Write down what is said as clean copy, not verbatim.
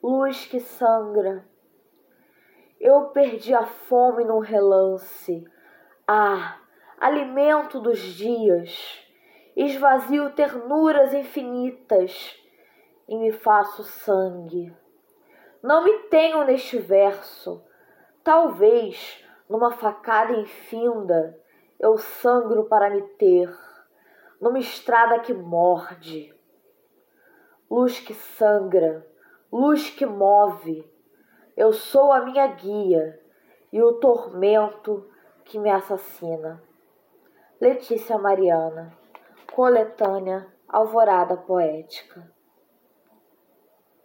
luz que sangra. Eu perdi a fome num relance. Ah, alimento dos dias. Esvazio ternuras infinitas e me faço sangue. Não me tenho neste verso. Talvez, numa facada infinda, eu sangro para me ter, numa estrada que morde. Luz que sangra, luz que move, eu sou a minha guia e o tormento que me assassina. Letícia Mariana, coletânea Alvorada Poética.